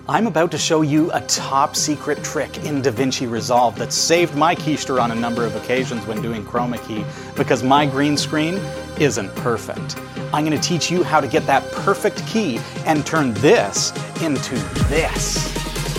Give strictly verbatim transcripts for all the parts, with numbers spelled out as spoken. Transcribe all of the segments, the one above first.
I'm about to show you a top secret trick in DaVinci Resolve that saved my keister on a number of occasions when doing chroma key because my green screen isn't perfect. I'm going to teach you how to get that perfect key and turn this into this.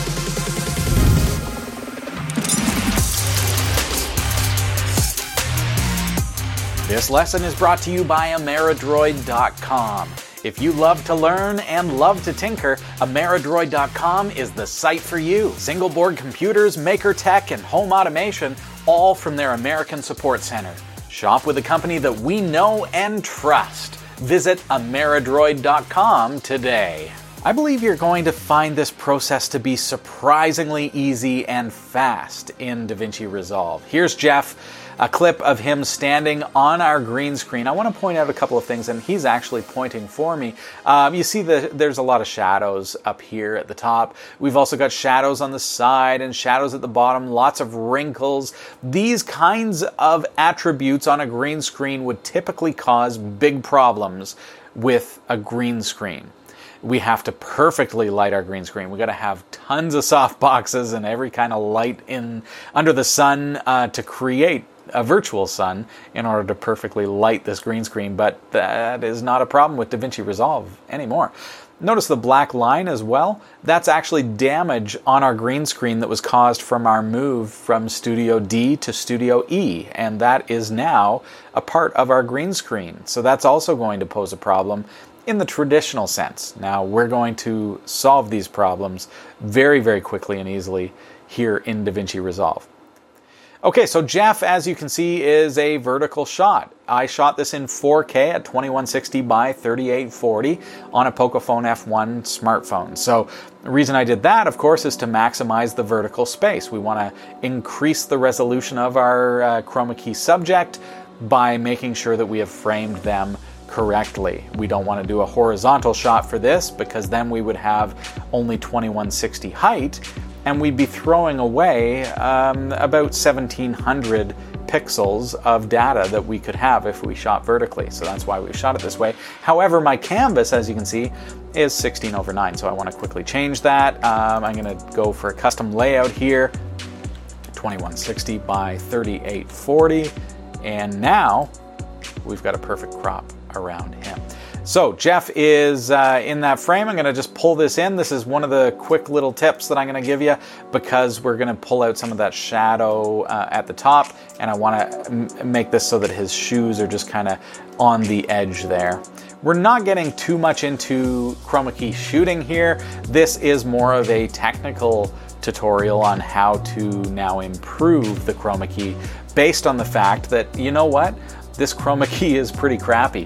This lesson is brought to you by Ameridroid dot com. If you love to learn and love to tinker, Ameridroid dot com is the site for you. Single board computers, maker tech, and home automation, all from their American support center. Shop with a company that we know and trust. Visit Ameridroid dot com today. I believe you're going to find this process to be surprisingly easy and fast in DaVinci Resolve. Here's Jeff. A clip of him standing on our green screen. I want to point out a couple of things, and he's actually pointing for me. Um, you see the, there's a lot of shadows up here at the top. We've also got shadows on the side and shadows at the bottom, lots of wrinkles. These kinds of attributes on a green screen would typically cause big problems with a green screen. We have to perfectly light our green screen. We got to have tons of soft boxes and every kind of light in under the sun uh, to create a virtual sun in order to perfectly light this green screen, but that is not a problem with DaVinci Resolve anymore. Notice the black line as well. That's actually damage on our green screen that was caused from our move from Studio D to Studio E, and that is now a part of our green screen. So that's also going to pose a problem in the traditional sense. Now we're going to solve these problems very, very quickly and easily here in DaVinci Resolve. Okay, so Jeff, as you can see, is a vertical shot. I shot this in four K at twenty-one sixty by thirty-eight forty on a Pocophone F one smartphone. So the reason I did that, of course, is to maximize the vertical space. We want to increase the resolution of our uh, chroma key subject by making sure that we have framed them correctly. We don't want to do a horizontal shot for this because then we would have only twenty-one sixty height, and we'd be throwing away um, about seventeen hundred pixels of data that we could have if we shot vertically. So that's why we shot it this way. However, my canvas, as you can see, is sixteen over nine. So I want to quickly change that. Um, I'm going to go for a custom layout here, twenty-one sixty by thirty-eight forty. And now we've got a perfect crop around him. So Jeff is uh, in that frame. I'm going to just pull this in. This is one of the quick little tips that I'm going to give you because we're going to pull out some of that shadow uh, at the top, and I want to m- make this so that his shoes are just kind of on the edge there. We're not getting too much into chroma key shooting here. This is more of a technical tutorial on how to now improve the chroma key based on the fact that, you know what? This chroma key is pretty crappy.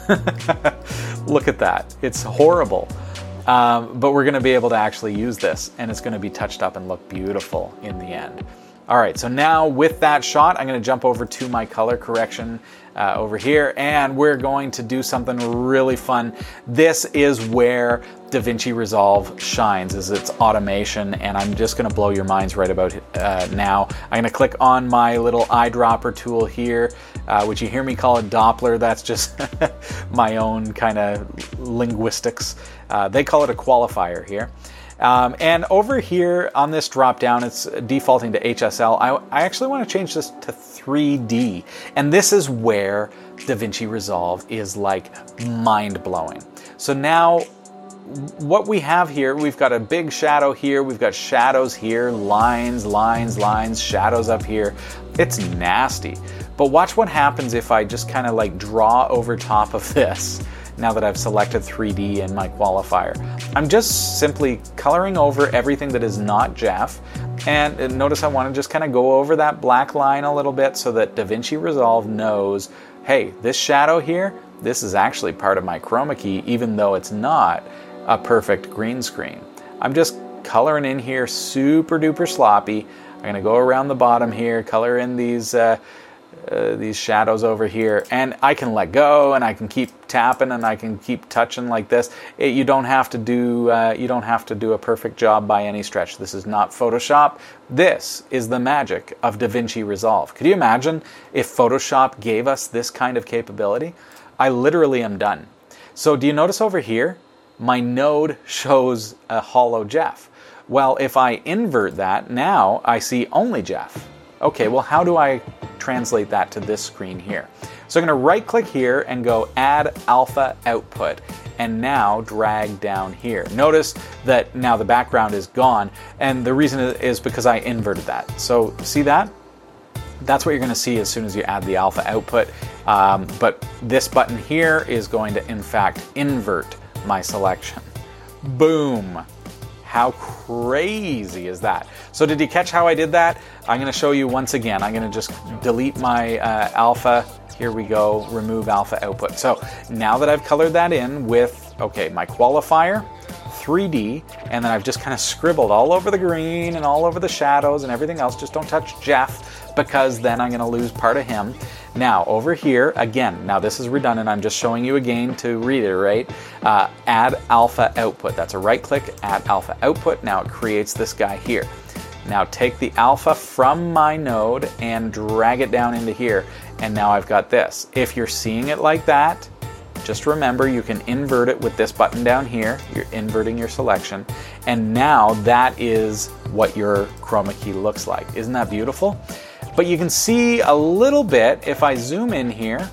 Look at that. It's horrible. Um, but we're going to be able to actually use this, and it's going to be touched up and look beautiful in the end. All right, so now with that shot, I'm going to jump over to my color correction uh, over here, and we're going to do something really fun. This is where DaVinci Resolve shines, is its automation, and I'm just going to blow your minds right about uh, now. I'm going to click on my little eyedropper tool here, uh, which you hear me call a Doppler. That's just my own kind of linguistics. Uh, they call it a qualifier here. Um, and over here on this drop down, it's defaulting to H S L. I, I actually want to change this to three D. And this is where DaVinci Resolve is like mind-blowing. So now what we have here, we've got a big shadow here, we've got shadows here, lines, lines, lines, shadows up here. It's nasty. But watch what happens if I just kind of like draw over top of this. Now that I've selected three D in my qualifier, I'm just simply coloring over everything that is not Jeff. And notice I want to just kind of go over that black line a little bit so that DaVinci Resolve knows, hey, this shadow here, this is actually part of my chroma key, even though it's not a perfect green screen. I'm just coloring in here super duper sloppy. I'm going to go around the bottom here, color in these uh, Uh, these shadows over here, and I can let go and I can keep tapping and I can keep touching like this. It, you don't have to do uh, you don't have to do a perfect job by any stretch. This is not Photoshop. This is the magic of DaVinci Resolve. Could you imagine if Photoshop gave us this kind of capability? I literally am done. So do you notice over here my node shows a hollow Jeff? Well, if I invert that, now I see only Jeff. Okay, well, how do I translate that to this screen here? So I'm going to right click here and go add alpha output, and now drag down here. Notice that now the background is gone, and the reason is because I inverted that. So see that? That's what you're going to see as soon as you add the alpha output. Um, but this button here is going to, in fact, invert my selection. Boom. How crazy is that? So did you catch how I did that? I'm going to show you once again. I'm going to just delete my uh, alpha. Here we go, remove alpha output. So now that I've colored that in with, okay, my qualifier, three D, and then I've just kind of scribbled all over the green and all over the shadows and everything else. Just don't touch Jeff, because then I'm going to lose part of him. Now over here, again, now this is redundant. I'm just showing you again to reiterate. Uh, add alpha output. That's a right click, add alpha output. Now it creates this guy here. Now take the alpha from my node and drag it down into here. And now I've got this. If you're seeing it like that, just remember you can invert it with this button down here. You're inverting your selection. And now that is what your chroma key looks like. Isn't that beautiful? But you can see a little bit, if I zoom in here,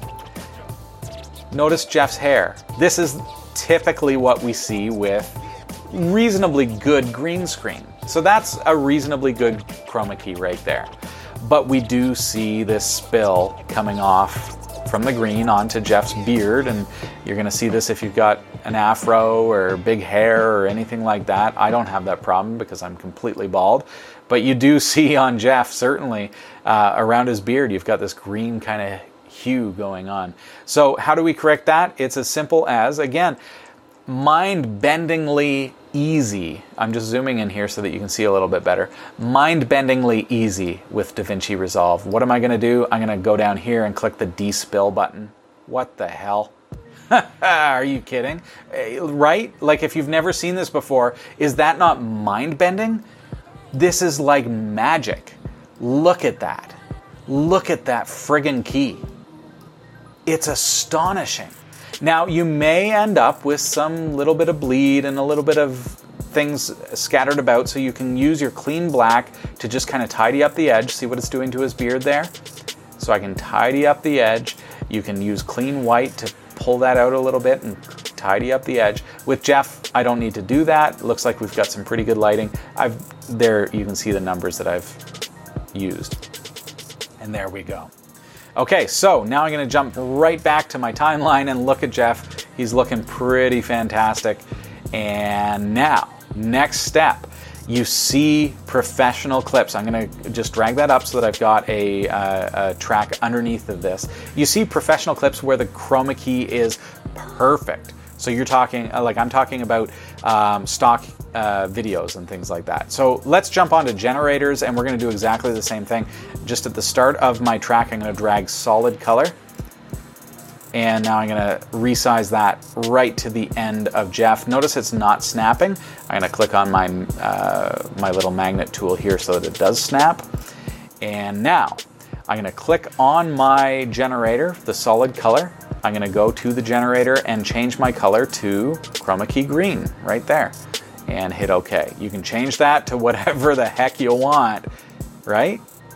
notice Jeff's hair. This is typically what we see with reasonably good green screen. So that's a reasonably good chroma key right there. But we do see this spill coming off from the green onto Jeff's beard, and you're going to see this if you've got an afro or big hair or anything like that. I don't have that problem because I'm completely bald. But you do see on Jeff, certainly, uh, around his beard, you've got this green kind of hue going on. So how do we correct that? It's as simple as, again, mind-bendingly easy. I'm just zooming in here so that you can see a little bit better. Mind-bendingly easy with DaVinci Resolve. What am I going to do? I'm going to go down here and click the despill button. What the hell? Are you kidding? Right? Like, if you've never seen this before, is that not mind-bending? This is like magic. Look at that. Look at that friggin' key. It's astonishing. Now, you may end up with some little bit of bleed and a little bit of things scattered about, so you can use your clean black to just kind of tidy up the edge. See what it's doing to his beard there? So I can tidy up the edge. You can use clean white to pull that out a little bit and tidy up the edge. With Jeff, I don't need to do that. It looks like we've got some pretty good lighting. I've there you can see the numbers that I've used. And there we go. Okay, so now I'm going to jump right back to my timeline and look at Jeff. He's looking pretty fantastic. And now, next step, you see professional clips. I'm going to just drag that up so that I've got a, uh, a track underneath of this. You see professional clips where the chroma key is perfect. So you're talking, like I'm talking about um, stock uh, videos and things like that. So let's jump onto generators, and we're going to do exactly the same thing. Just at the start of my track, I'm going to drag solid color. And now I'm going to resize that right to the end of Jeff. Notice it's not snapping. I'm going to click on my, uh, my little magnet tool here so that it does snap. And now I'm going to click on my generator, the solid color. I'm going to go to the generator and change my color to chroma key green right there and hit OK. You can change that to whatever the heck you want, right?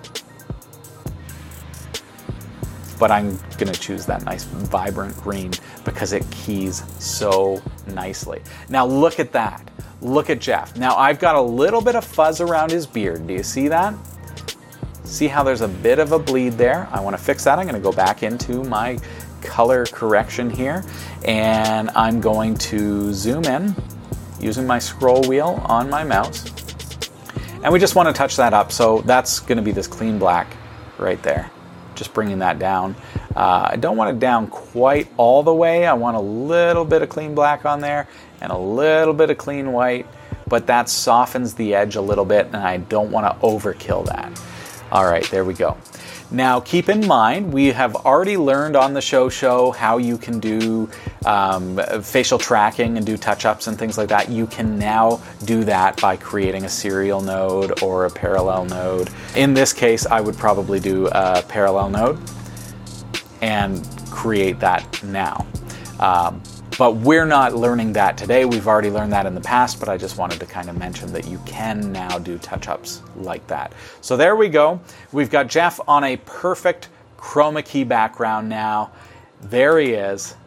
But I'm going to choose that nice vibrant green because it keys so nicely. Now look at that. Look at Jeff. Now I've got a little bit of fuzz around his beard. Do you see that? See how there's a bit of a bleed there? I want to fix that. I'm going to go back into my color correction here, and I'm going to zoom in using my scroll wheel on my mouse. And we just want to touch that up. So that's going to be this clean black right there. Just bringing that down. Uh, I don't want it down quite all the way. I want a little bit of clean black on there and a little bit of clean white, but that softens the edge a little bit, and I don't want to overkill that. All right, there we go. Now keep in mind, we have already learned on the show show how you can do um, facial tracking and do touch-ups and things like that. You can now do that by creating a serial node or a parallel node. In this case, I would probably do a parallel node and create that now. Um, but we're not learning that today. We've already learned that in the past, but I just wanted to kind of mention that you can now do touch-ups like that. So there we go. We've got Jeff on a perfect chroma key background now. There he is.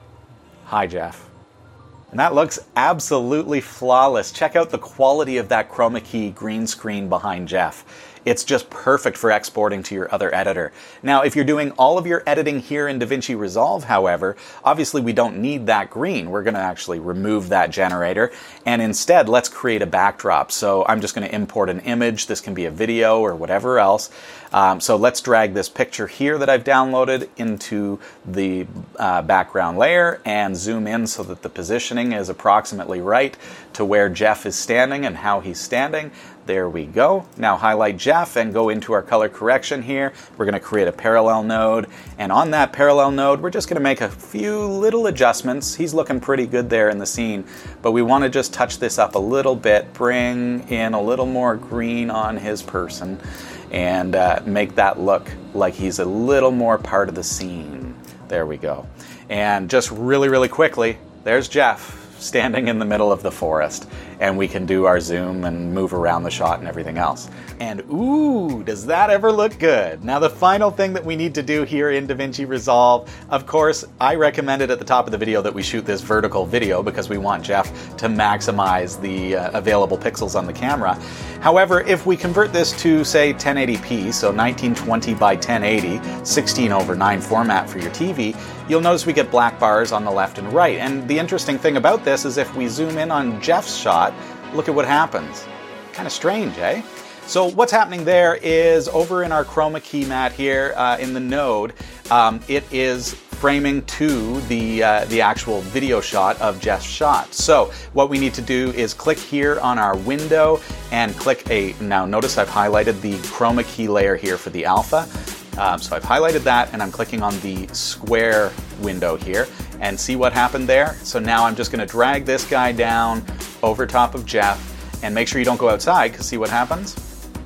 Hi, Jeff. And that looks absolutely flawless. Check out the quality of that chroma key green screen behind Jeff. It's just perfect for exporting to your other editor. Now, if you're doing all of your editing here in DaVinci Resolve, however, obviously we don't need that green. We're going to actually remove that generator, and instead let's create a backdrop. So I'm just going to import an image. This can be a video or whatever else. Um, so let's drag this picture here that I've downloaded into the uh, background layer and zoom in so that the positioning is approximately right to where Jeff is standing and how he's standing. There we go. Now highlight Jeff and go into our color correction here. We're going to create a parallel node, and on that parallel node we're just going to make a few little adjustments. He's looking pretty good there in the scene, but we want to just touch this up a little bit, bring in a little more green on his person, and uh, make that look like he's a little more part of the scene. There we go. And just really, really quickly, there's Jeff standing in the middle of the forest, and we can do our zoom and move around the shot and everything else. And ooh, does that ever look good? Now the final thing that we need to do here in DaVinci Resolve, of course, I recommended at the top of the video that we shoot this vertical video because we want Jeff to maximize the uh, available pixels on the camera. However, if we convert this to, say, ten eighty p, so nineteen twenty by ten eighty, sixteen over nine format for your T V, you'll notice we get black bars on the left and right. And the interesting thing about this is if we zoom in on Jeff's shot, look at what happens. Kind of strange, eh? So what's happening there is over in our chroma key mat here uh, in the node, um, it is framing to the, uh, the actual video shot of Jeff's shot. So what we need to do is click here on our window and click a, now notice I've highlighted the chroma key layer here for the alpha. Um, so I've highlighted that and I'm clicking on the square window here, and see what happened there? So now I'm just going to drag this guy down over top of Jeff, and make sure you don't go outside, because see what happens?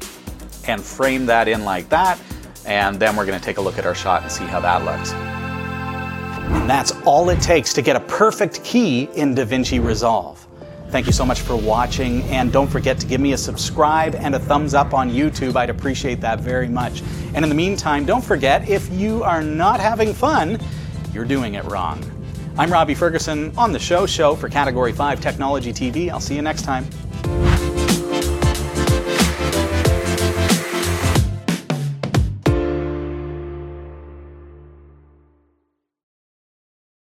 And frame that in like that, and then we're going to take a look at our shot and see how that looks. And that's all it takes to get a perfect key in DaVinci Resolve. Thank you so much for watching, and don't forget to give me a subscribe and a thumbs up on YouTube. I'd appreciate that very much. And in the meantime, don't forget, if you are not having fun, you're doing it wrong. I'm Robbie Ferguson on the Show Show for Category five Technology T V. I'll see you next time.